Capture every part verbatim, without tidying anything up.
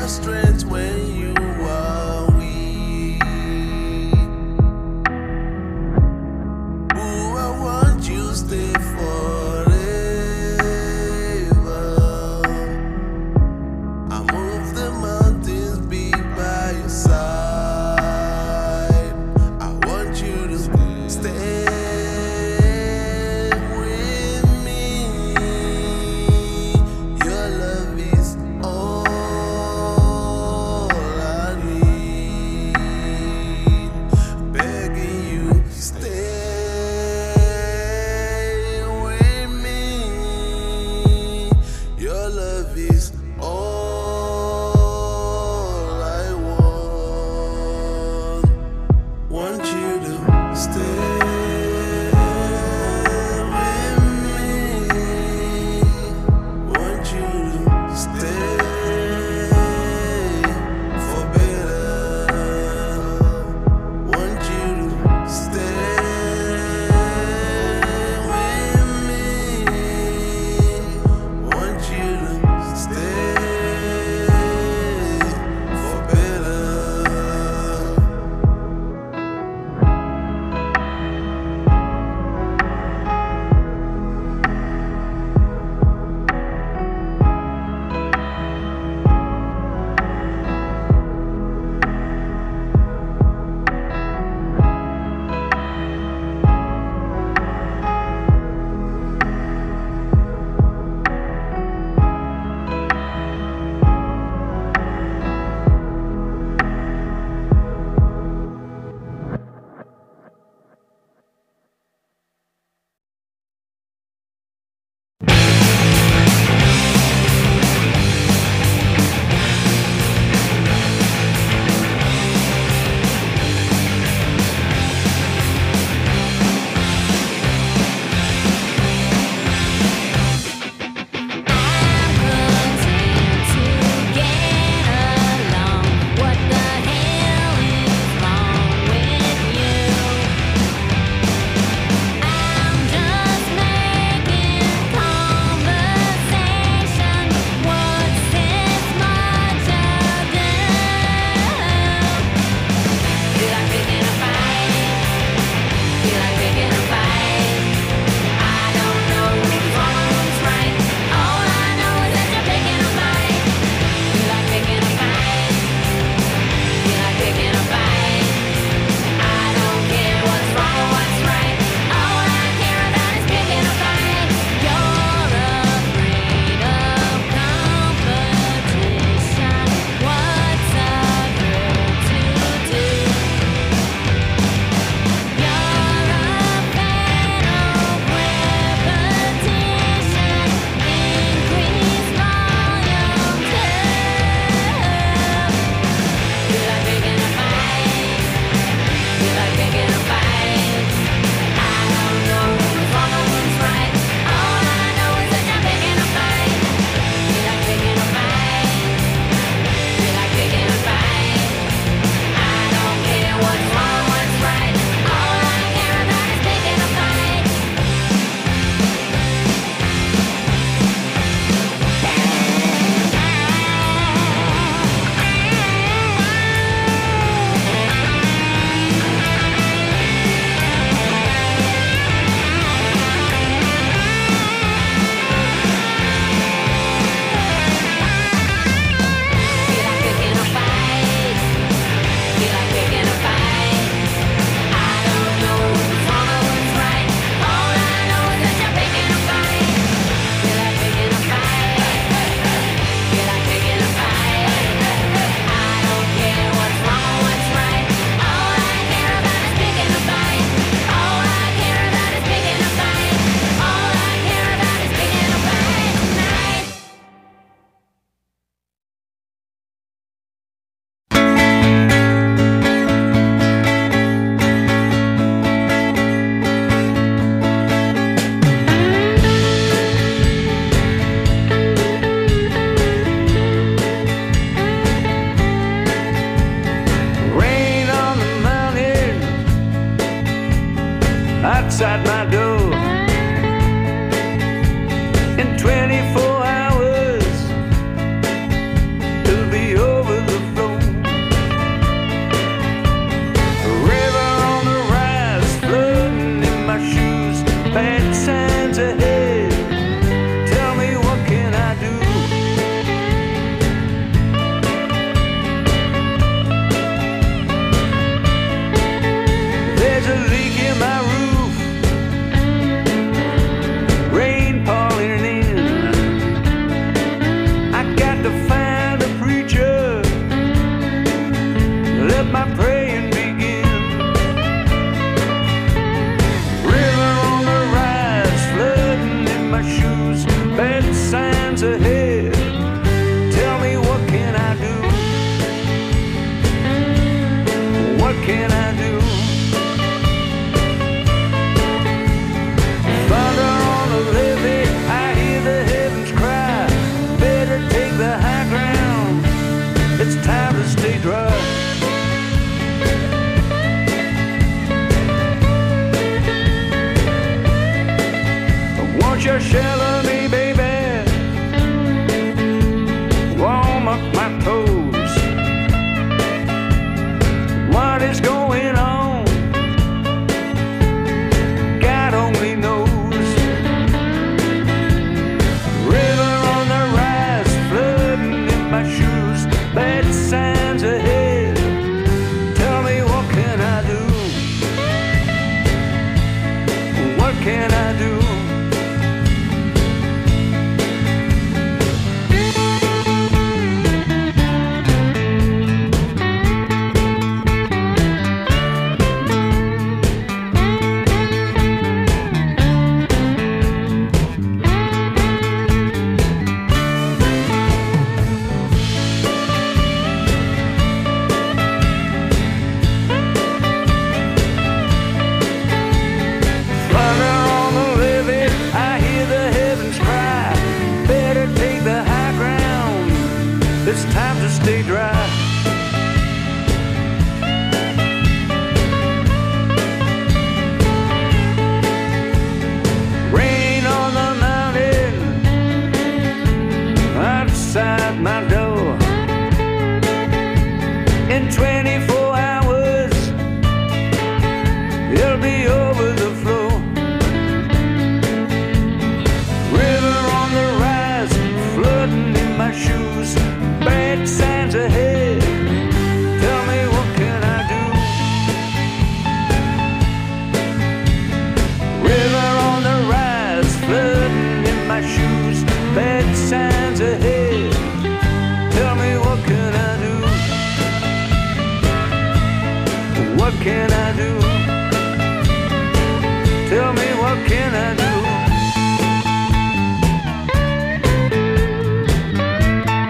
your strength when you are weak. Ooh, I want you to stay forever. I move the mountains, be by your side. I want you to stay. Want you to stay with me. Want you to stay for better. Want you to stay with me. Want you to stay. can I do? Thunder on the levee, I hear the heavens cry. Better take the high ground, it's time to stay dry. Won't you shelter me, baby? Warm up my toes. What is going on? God only knows. River on the rise, flooding in my shoes. Bad signs ahead. Tell me, what can I do? What can I do? It's time to stay dry. Rain on the mountain outside my door. In twenty-four hours, it'll be over the floor. River on the rise, flooding in my shoes. Bad signs ahead. Tell me, what can I do? River on the rise, flooding in my shoes. Bad signs ahead. Tell me, what can I do? What can I do? Tell me, what can I do?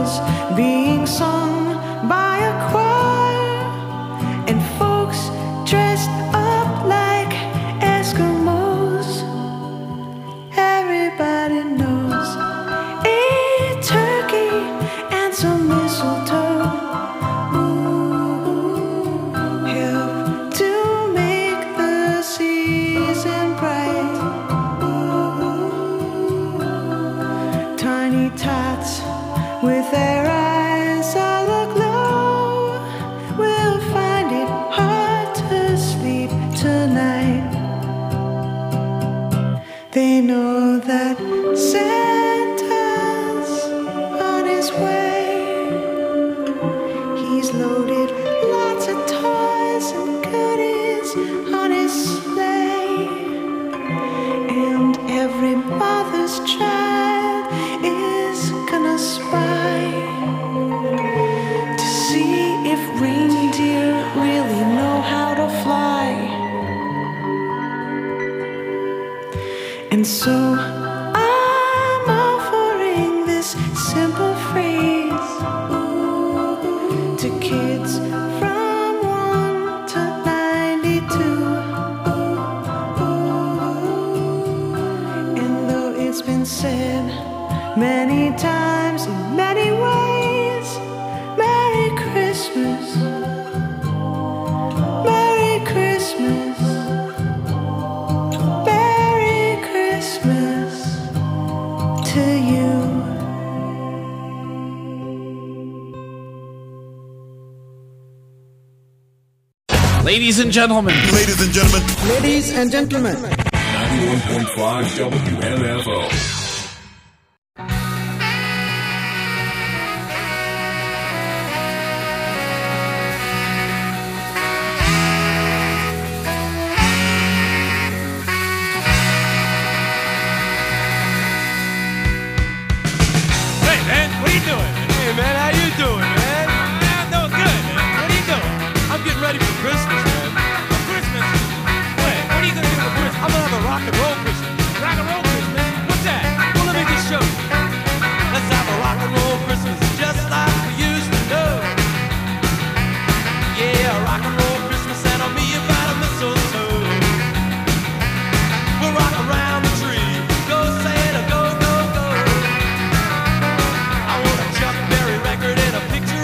carols being sung by a choir, and folks dressed up like Eskimos. Everybody knows a turkey and some mistletoe ooh, help to make the season bright. Ooh, tiny tots with their eyes all aglow will find it hard to sleep tonight. They know that Santa's on his way. He's loaded lots of toys and goodies on his sleigh, and every mother's child is gonna spy to see if reindeer really know how to fly. And so I'm offering this simple phrase ooh, to kids from one to ninety-two. Ooh, ooh. And though it's been said many times in many ways, Merry Christmas, Merry Christmas, Merry Christmas to you. Ladies and gentlemen. Ladies and gentlemen. Ladies and gentlemen. ninety-one point five W M F O. Hey man, what are you doing? Hey man, how you doing, man? I'm doing good, man. What are you doing? I'm getting ready for Christmas, man. For Christmas? Wait, what are you gonna do for Christmas? I'm gonna have a rock and roll Christmas. Rock and roll Christmas? What's that? Well, let me just show you. Let's have a rock and roll Christmas just like we used to know. Yeah, a rock and roll Christmas and I'll meet you by the mistletoe. We'll rock around the tree. Go Santa, go, go, go. I want a Chuck Berry record and a picture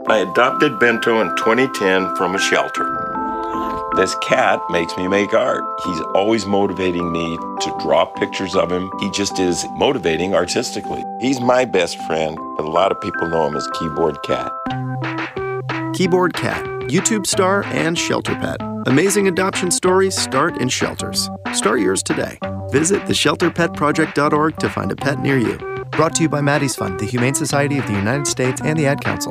I adopted Bento in twenty ten from a shelter. This cat makes me make art. He's always motivating me to draw pictures of him. He just is motivating artistically. He's my best friend, but a lot of people know him as Keyboard Cat. Keyboard Cat, YouTube star and shelter pet. Amazing adoption stories start in shelters. Start yours today. Visit the shelter pet project dot org to find a pet near you. Brought to you by Maddie's Fund, the Humane Society of the United States, and the Ad Council.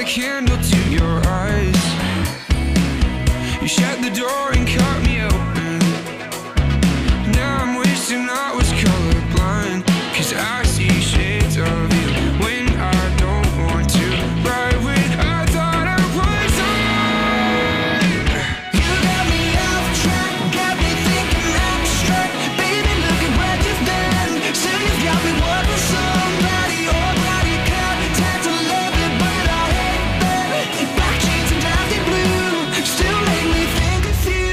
candle to your eyes. You shut the door and cut me open. Now I'm wishing I was colorblind, 'cause I see shades of you when I don't want to. Right when I thought I was on. You got me off track, got me thinking abstract. Baby, look at what you've done. So you've got me wanting somebody, or body contact to love it, but I hate that. Black jeans and dusty blue still make me think of you.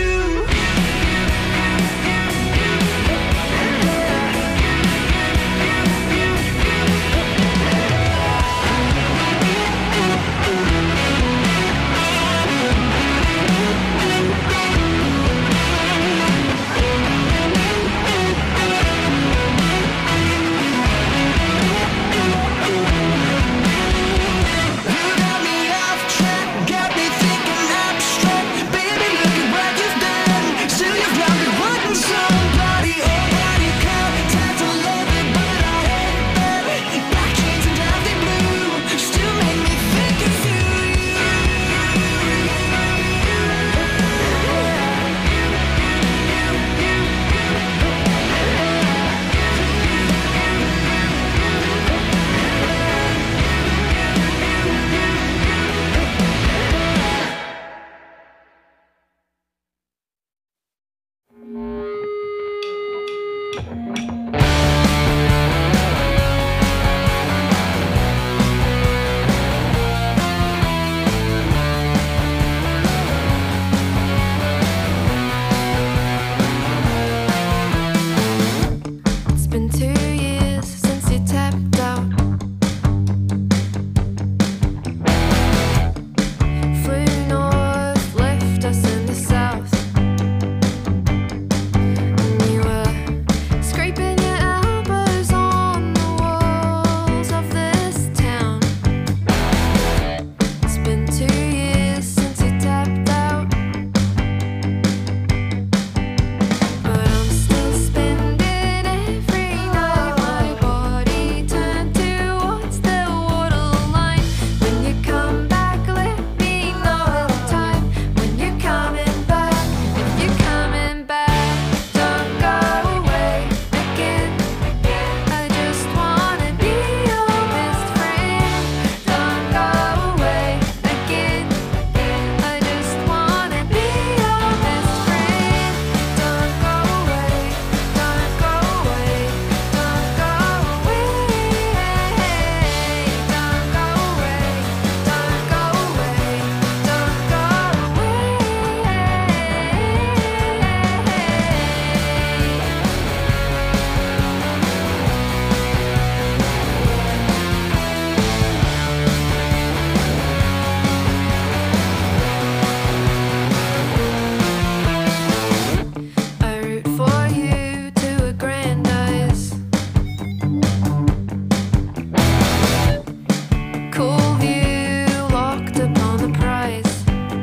You got me off track, got me thinking abstract. Baby, look at what you've done. Still you've got me wanting somebody, or body contact to love it, but I hate that. Black jeans and dusty blue still make me think of you. It's been two years since you tapped out. Flew north, left us in the south. And you were scraping your elbows on the walls of this town. It's been two years since you tapped out. But I'm still spending every night. My body turned towards the waterline. When you come back, let me know the time. When you're coming back, if you're coming back, don't go away again. I just wanna be your best friend. Don't go away again. I just wanna be your best friend. Don't go away, don't go away, don't go away. Don't go away, don't go away, don't go I root for you to aggrandize. Cool view, locked upon the prize.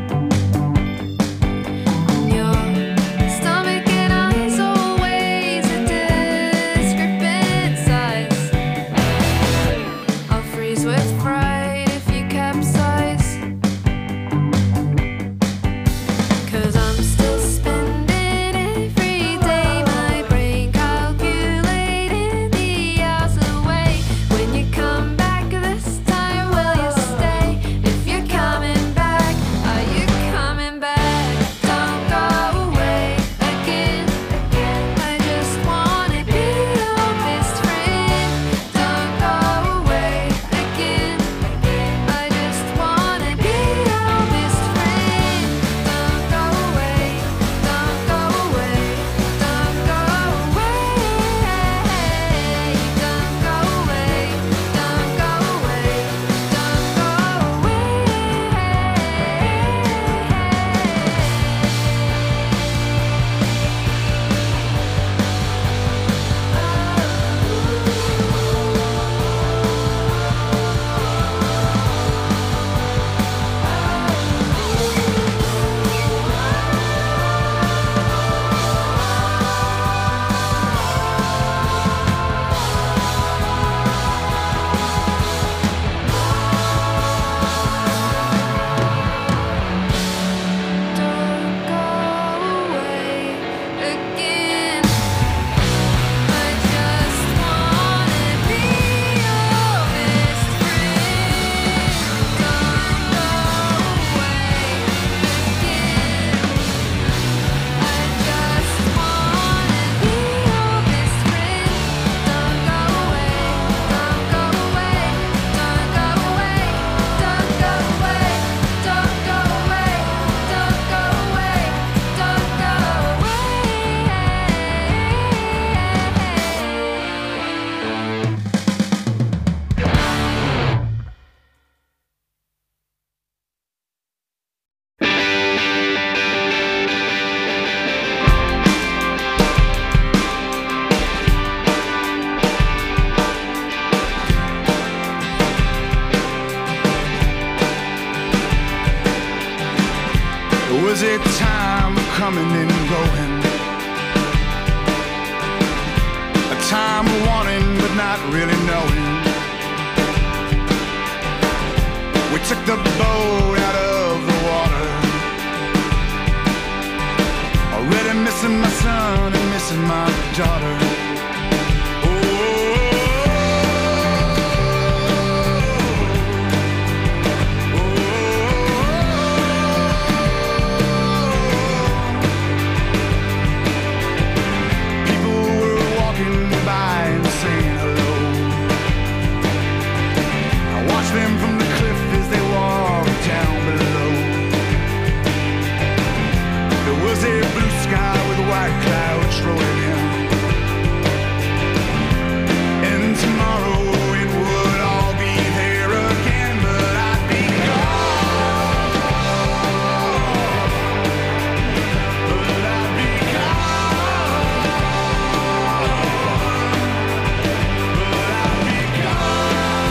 And your stomach and eyes always a discrepant size. I'll freeze with fright if you capsize. 'Cause I'm still spending every day, my brain calculating the hours away. When you come back this time, will you stay? If you're coming back, are you coming back? Don't go away again. I just wanna be your best friend. Don't go away again. was a time of coming and going, a time of wanting but not really knowing. We took the boat out of the water, already missing my son and missing my daughter. Them from the cliff as they walked down below. There was a blue sky with white clouds rolling in, and tomorrow it would all be there again, but I'd be gone, but I'd be gone, but I'd be gone.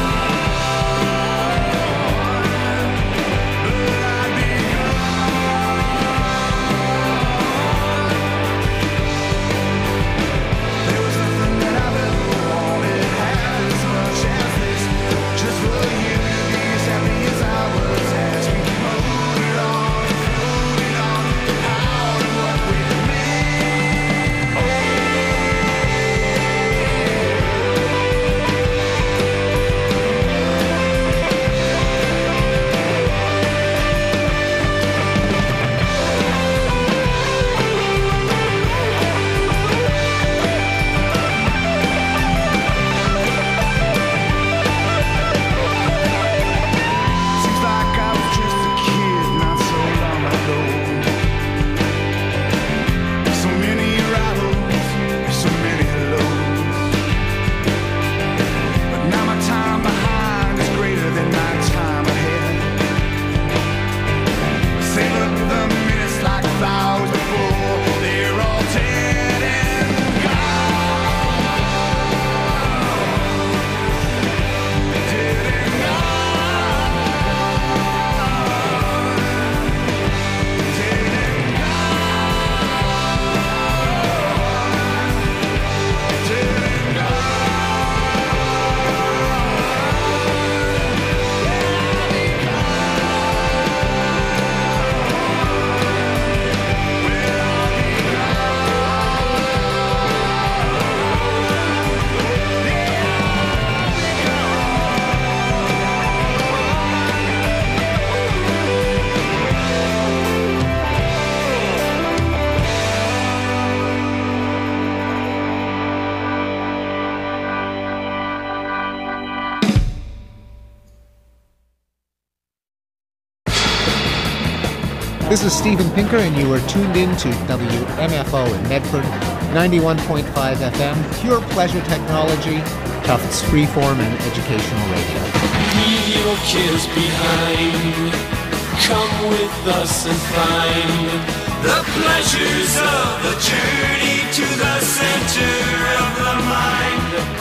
This is Steven Pinker, and you are tuned in to W M F O in Medford, ninety-one point five F M, pure pleasure technology, Tufts freeform and educational radio. Leave your cares behind. Come with us and find the pleasures of the journey to the center of the mind.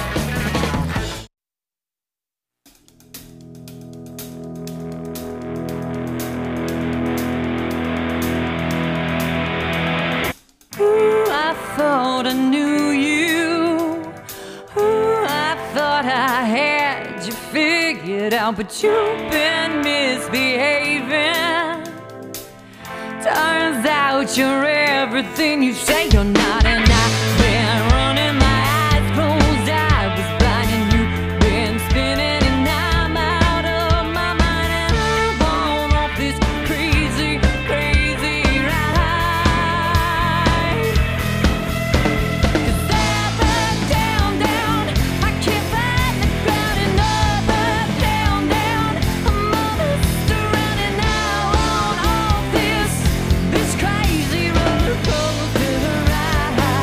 Thought I knew you. Ooh, I thought I had you figured out, but you've been misbehaving. Turns out you're everything you say you're not, and I've been running my eyes closed. I was blind and you've been spinning, and I'm out of my mind, and I'm on off this crazy, crazy ride. Crazy roller coaster ride.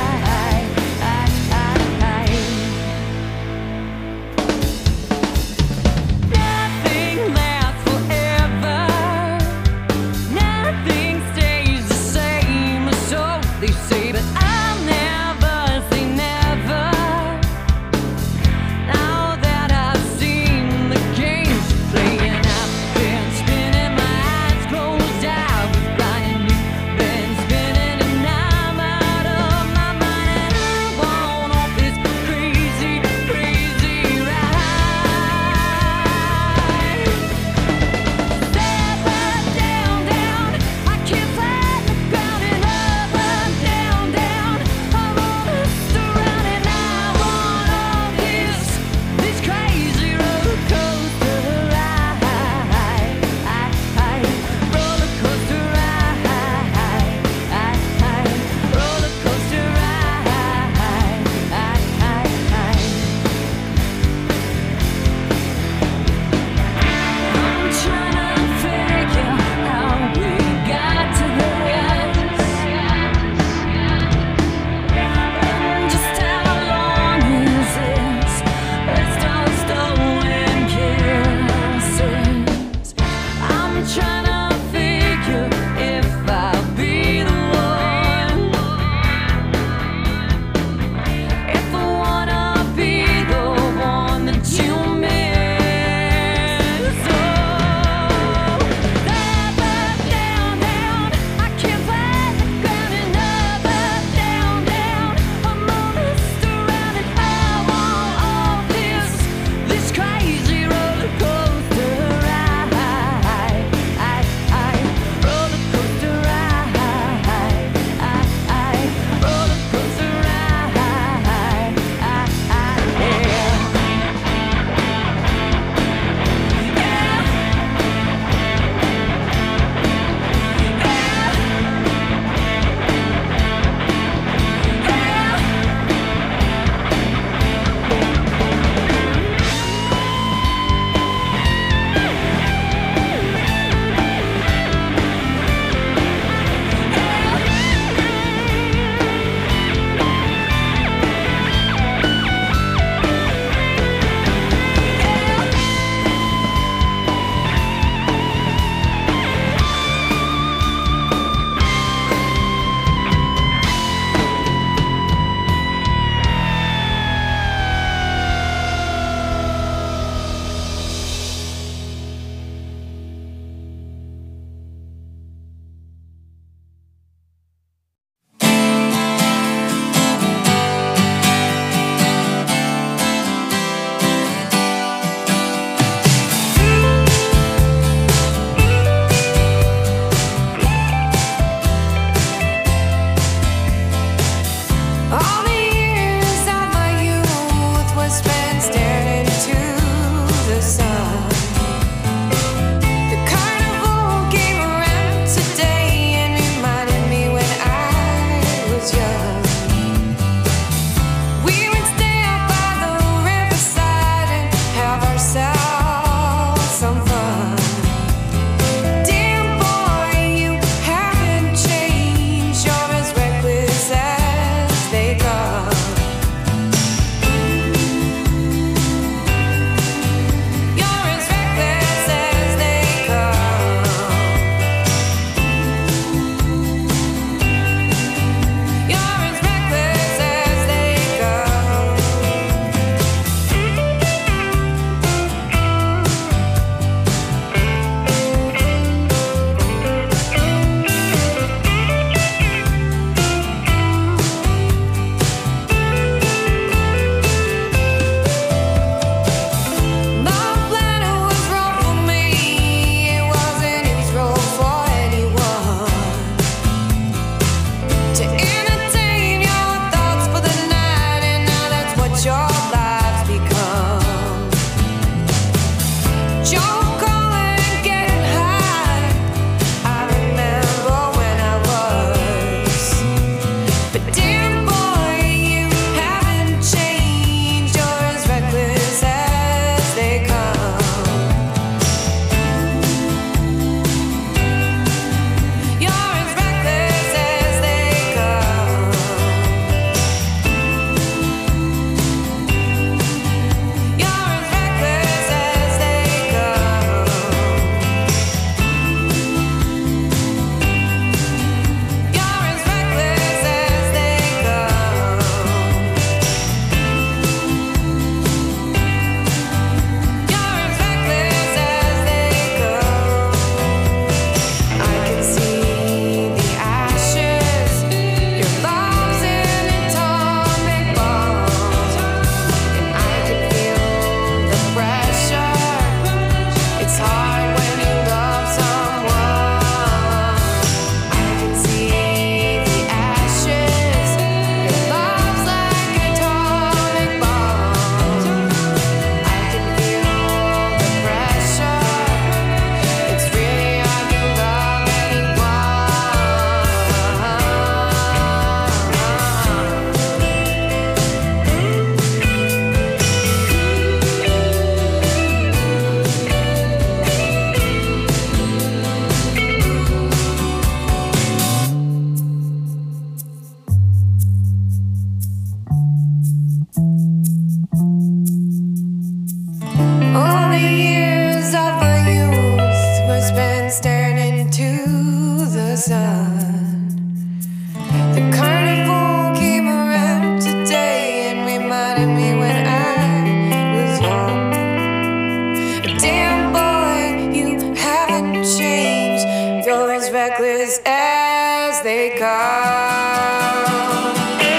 reckless as they come.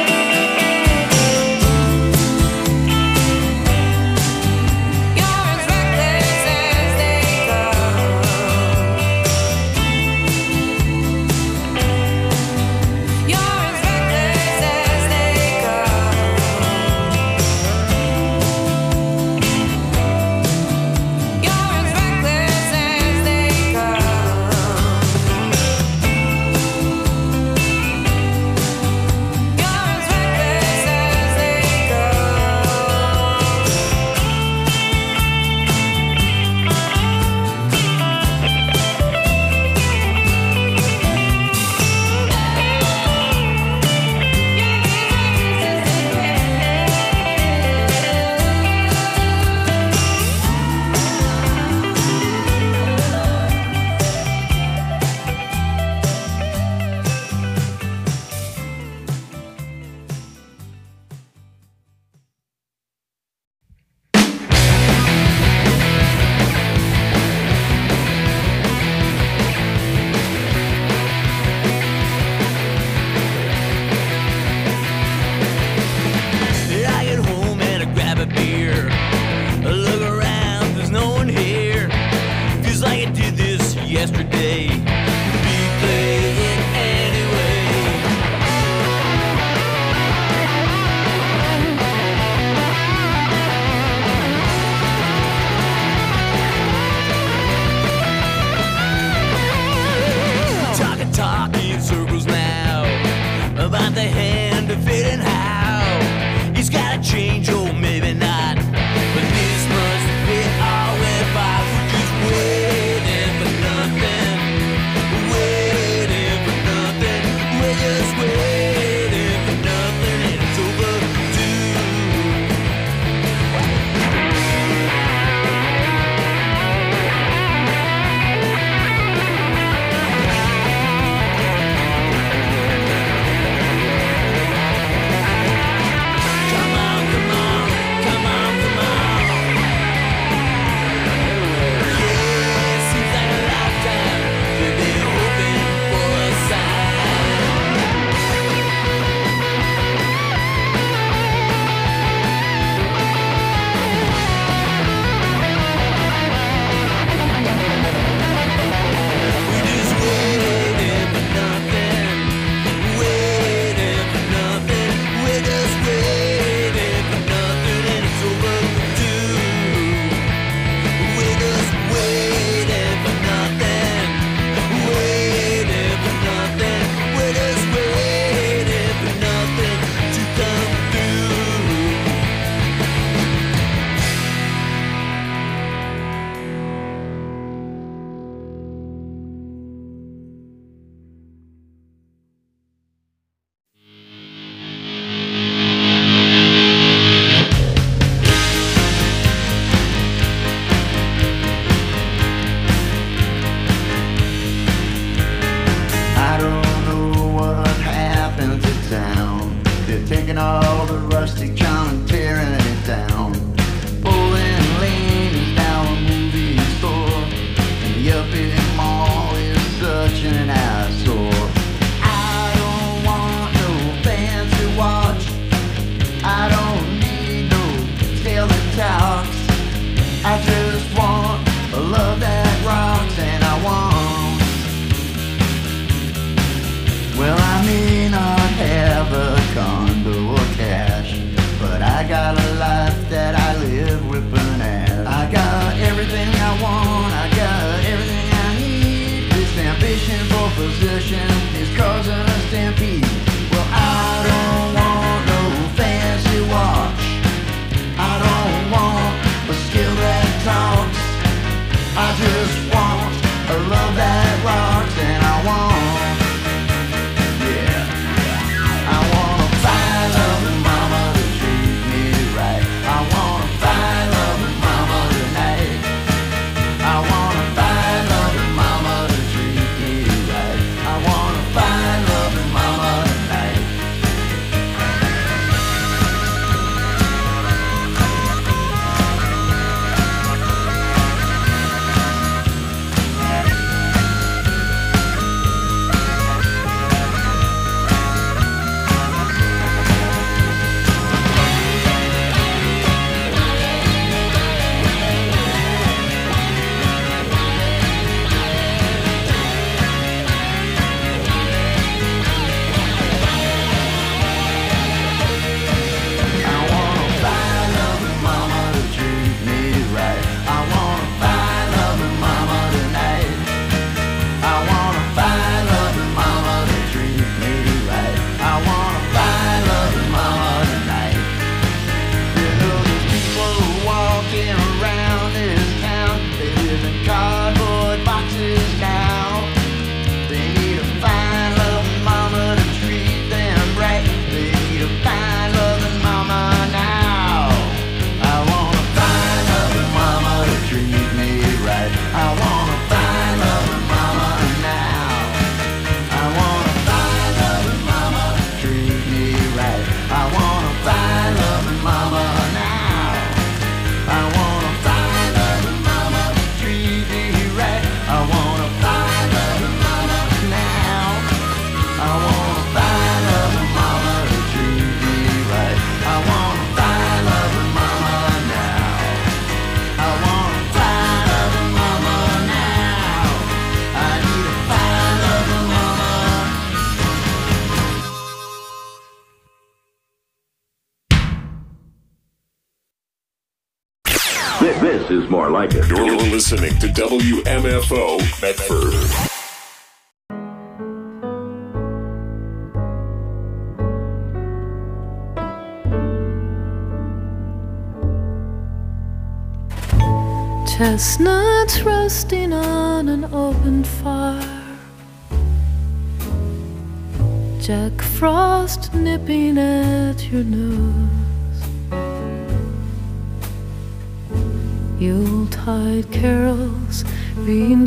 You're as reckless as they come. You're as reckless as they come. You're as reckless as they come. You're as reckless as they I get home and I grab a beer. I look around, there's no one here. Feels like I did this yesterday. Replay it anyway. Talk and talk in circles now about the hand of it and how he's gotta change, or maybe not. But this must be all if I was just waiting for nothing, waiting for nothing. We're just waiting for nothing, and it's overdue. Come on, come on, come on, come on. Yeah, it seems like a lifetime to be hoping for a We're just waiting for nothing, waiting for nothing. We're just waiting for nothing, and it's overdue. We're just waiting for nothing, waiting for nothing. We're just waiting for nothing to come through. I don't know what happened to town. They're taking all the rustic charm and tearing it down. Bowling Lane is now a movie store, and the Uppity Mall is such an eyesore. I don't want no fancy watch. I don't need no tail that talks. I just want a love that rocks, and I want. Well, I may not have a condo or cash, but I got a life that I live whipping ass. I got everything I want, I got everything I need. This ambition for possession is causing a stampede. Well, I don't want no fancy watch. I don't want a skill that talks. I just want a love that rocks, and I want. I want a fine loving mama to treat me right. I want a fine loving mama tonight. I want a fine loving mama to treat me right. I want a fine loving mama tonight. This is more like it. You're listening to W M F O Medford. Chestnuts roasting on an open fire, Jack Frost nipping at your nose, Yuletide carols being